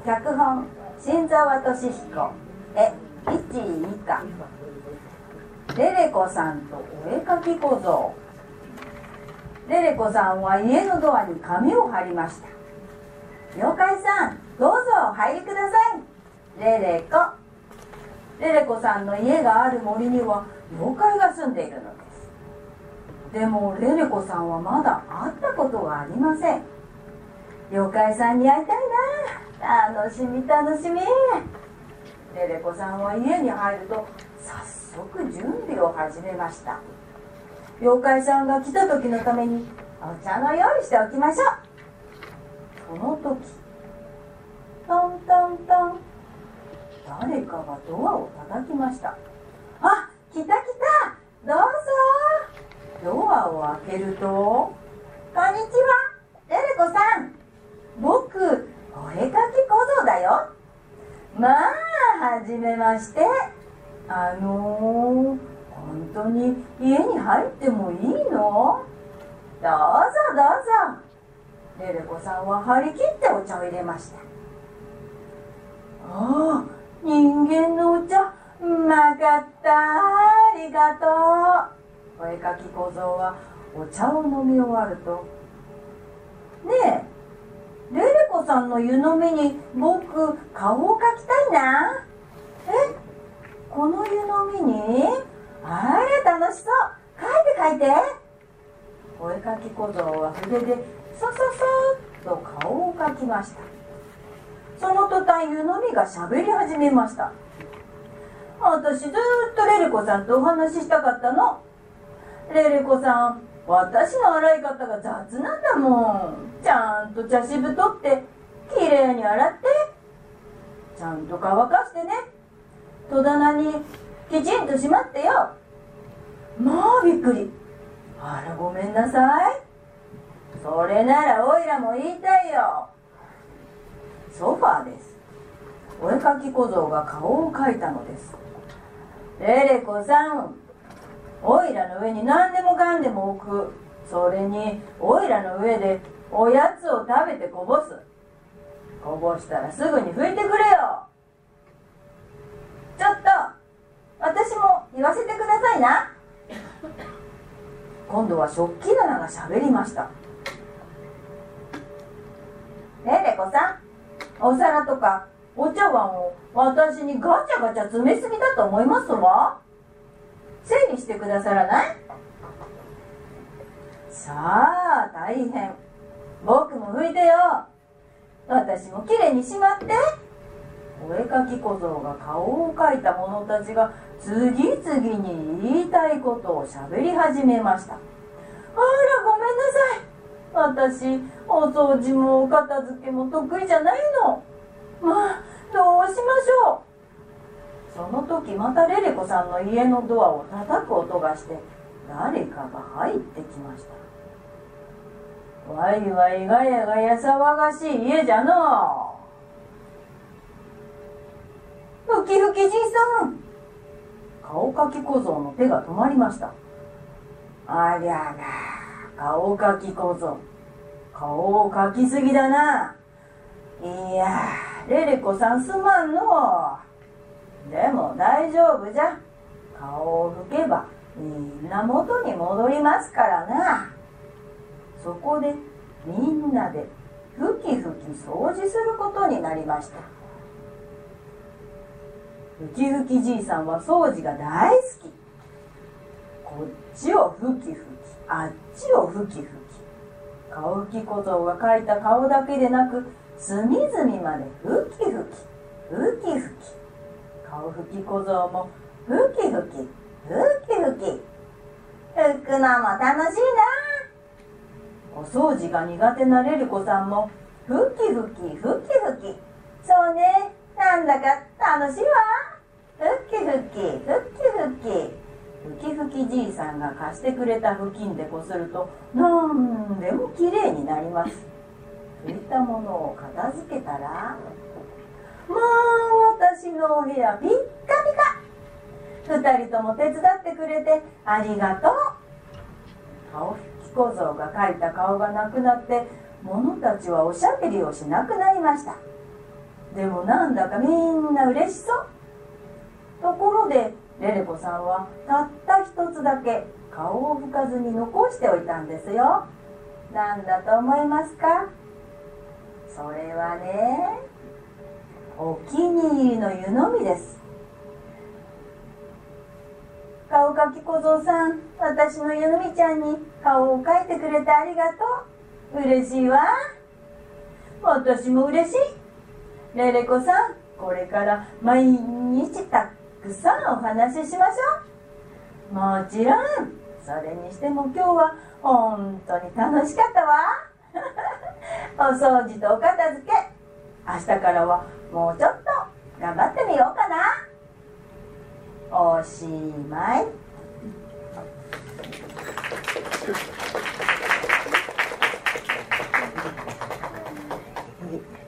脚本新沢俊彦、絵一二課、レレコさんとお絵かき小僧。レレコさんは家のドアに紙を貼りました。妖怪さん、どうぞお入りください。レレコ。レレコさんの家がある森には妖怪が住んでいるのです。でもレレコさんはまだ会ったことがありません。妖怪さんに会いたいな。楽しみ楽しみ。レレコさんは家に入ると早速準備を始めました。妖怪さんが来た時のためにお茶の用意しておきましょう。その時、トントントン、誰かがドアを叩きました。あ、来た来た、どうぞ。ドアを開けると、こんにちは、レレコさん。僕、お絵かき小僧だよ。まあ、はじめまして。本当に家に入ってもいいの？どうぞどうぞ。レレコさんは張り切ってお茶を入れました。ああ、人間のお茶、うまかった。ありがとう。お絵かき小僧はお茶を飲み終わると、ねえ、レレコさんの湯飲みに僕、顔を描きたいな。この湯飲みに？あら、楽しそう。描いて。お絵かき小僧は筆でそっと顔を描きました。その途端湯飲みがしゃべり始めました。私ずっとレレコさんとお話ししたかったの。レレコさん、私の洗い方が雑なんだもん。ちゃんと茶渋取ってきれいに洗って、ちゃんと乾かしてね。戸棚にきちんとしまってよ。まあびっくり。あら、ごめんなさい。それならおいらも言いたいよ。ソファーです。お絵かき小僧が顔を描いたのです。レレコさん、おいらの上に何でもかんでも置く。それにおいらの上でおやつを食べてこぼす。こぼしたらすぐに拭いてくれよ。ちょっと、私も言わせてくださいな。今度は食器棚がしゃべりました。レレコさん、お皿とかお茶碗を私にガチャガチャ詰めすぎだと思いますわ。整理してくださらない？さあ、大変。僕も拭いてよ。私もきれいにしまって。お絵かき小僧が顔を描いた者たちが次々に言いたいことをしゃべり始めました。あら、ごめんなさい。私、お掃除もお片付けも得意じゃないの。まあ、どうしましょう。その時またレレコさんの家のドアを叩く音がして、誰かが入ってきました。わいわいガヤガヤ騒がしい家じゃのう。ふきふきじいさん。顔かき小僧の手が止まりました。ありゃな、顔かき小僧。顔をかきすぎだな。いや、レレコさんすまんの。でも大丈夫じゃ。顔を拭けばみんな元に戻りますからな。そこでみんなでふきふき掃除することになりました。ふきふきじいさんは掃除が大好き。こっちをふきふき、あっちをふきふき。顔ふき小僧が描いた顔だけでなく、隅々までふきふき、ふきふき。顔ふき小僧もふきふき、ふきふき。拭くのも楽しいな。お掃除が苦手なレレコさんもふきふき、ふきふき。そうね、なんだか楽しいわ。ふきふき、ふきふき。ふきふきじいさんが貸してくれた布巾でこするとなんでもきれいになります。拭いたものを片付けたら、まあ私のお部屋ピッカピカ。二人とも手伝ってくれてありがとう。顔ふき小僧が描いた顔がなくなって、物たちはおしゃべりをしなくなりました。 でもなんだかみんな嬉しそう。ところでレレコさんはたった一つだけ顔を拭かずに残しておいたんですよ。なんだと思いますか？それはね、お気に入りの湯飲みです。顔かき小僧さん、私の湯飲みちゃんに顔を描いてくれてありがとう。嬉しいわ。私も嬉しい。レレコさん、これから毎日たくさんお話ししましょう。もちろん。それにしても今日は本当に楽しかったわ。お掃除とお片付け、明日からはもうちょっと頑張ってみようかな。おしまい。 はい。